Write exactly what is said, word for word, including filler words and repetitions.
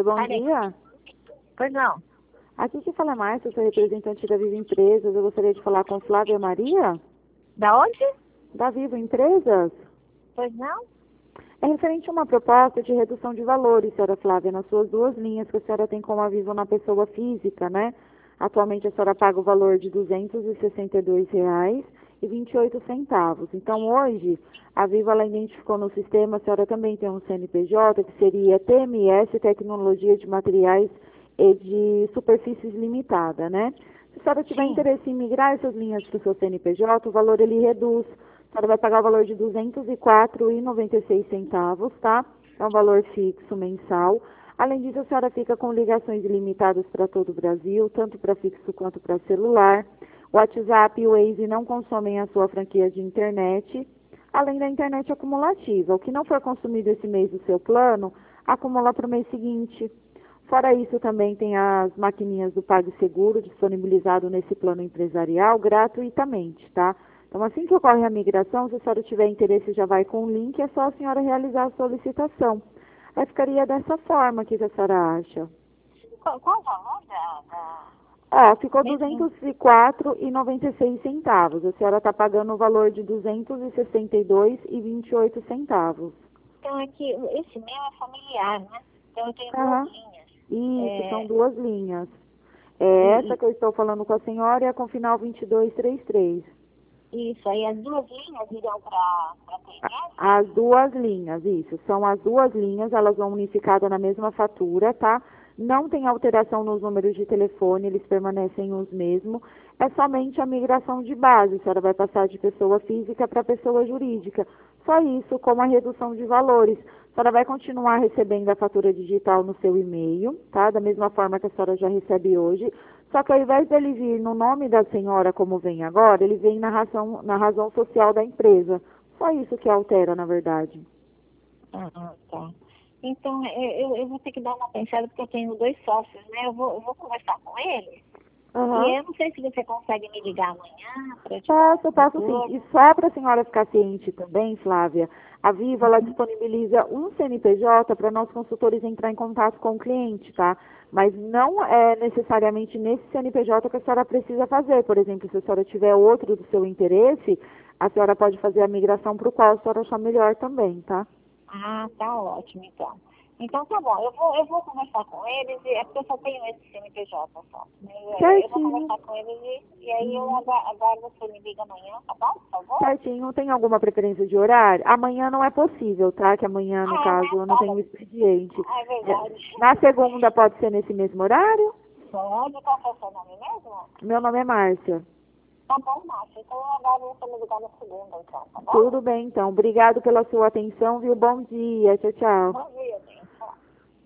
Oi, bom Peraí. dia. Pois não. Aqui que fala mais, eu sou representante da Vivo Empresas. Eu gostaria de falar com Flávia Maria, Da onde? da Vivo Empresas. Pois não? É referente a uma proposta de redução de valores, senhora Flávia, nas suas duas linhas que a senhora tem com a Vivo na pessoa física, né? Atualmente a senhora paga o valor de duzentos e sessenta e dois reais e vinte e oito centavos. Então hoje a Vivo ela identificou no sistema, a senhora também tem um C N P J que seria T M S, Tecnologia de Materiais e de Superfícies Limitada, né? Se a senhora tiver Sim. interesse em migrar essas linhas para o seu C N P J, o valor ele reduz. A senhora vai pagar o valor de duzentos e quatro reais e noventa e seis centavos, tá? É um valor fixo mensal. Além disso, a senhora fica com ligações ilimitadas para todo o Brasil, tanto para fixo quanto para celular. O WhatsApp e o Waze não consomem a sua franquia de internet, além da internet acumulativa. O que não for consumido esse mês do seu plano, acumula para o mês seguinte. Fora isso, também tem as maquininhas do PagSeguro disponibilizado nesse plano empresarial gratuitamente, tá? Então, assim que ocorre a migração, se a senhora tiver interesse, já vai com o link, é só a senhora realizar a solicitação. Aí ficaria dessa forma, o que a senhora acha? Qual, qual o valor da... da... Ó, ficou Mesmo? duzentos e quatro reais e noventa e seis centavos. A senhora está pagando o valor de duzentos e sessenta e dois reais e vinte e oito centavos. Então é que esse meu é familiar, né? Então eu tenho Aham. duas linhas. Isso, são É, duas linhas. É e, essa que eu estou falando com a senhora e a com final vinte e dois trinta e três. e isso aí, as duas linhas irão para a T M S? As duas linhas, isso. São as duas linhas, elas vão unificadas na mesma fatura, tá? Não tem alteração nos números de telefone, eles permanecem os mesmos. É somente a migração de base, a senhora vai passar de pessoa física para pessoa jurídica. Só isso, como a redução de valores. A senhora vai continuar recebendo a fatura digital no seu e-mail, tá? Da mesma forma que a senhora já recebe hoje. Só que ao invés dele vir no nome da senhora, como vem agora, ele vem na razão, na razão social da empresa. Só isso que altera, na verdade. Ah, tá. Então eu, eu, eu vou ter que dar uma pensada porque eu tenho dois sócios, né? Eu vou, eu vou conversar com eles. Aham. E eu não sei se você consegue me ligar amanhã para te dar Posso, um posso sim. retorno. E só para a senhora ficar ciente também, Flávia, a Viva ela Uhum. disponibiliza um C N P J para nós consultores entrar em contato com o cliente, tá? Mas não é necessariamente nesse C N P J que a senhora precisa fazer. Por exemplo, se a senhora tiver outro do seu interesse, a senhora pode fazer a migração para o qual a senhora achar melhor também, tá? Ah, tá ótimo, então. Então tá bom, eu vou, eu vou conversar com eles, e é porque eu só tenho esse C N P J só. Né? Eu, eu vou Certinho. conversar com eles e, e aí eu Uhum. agu- aguardo você me liga amanhã, tá bom? Por favor? Certinho. Tem alguma preferência de horário? Amanhã não é possível, tá? Que amanhã, no Ah, né? caso, eu não Tá tenho bom. expediente. Ah, é É, verdade. na segunda pode ser nesse mesmo horário? Pode, qual que é o seu nome mesmo? Meu nome é Márcia. Tá bom, Márcia. Então eu aguardo você me ligar na segunda, então, tá bom? Tudo bem, então. Obrigado pela sua atenção, viu? Bom dia. Tchau, tchau. Bom dia.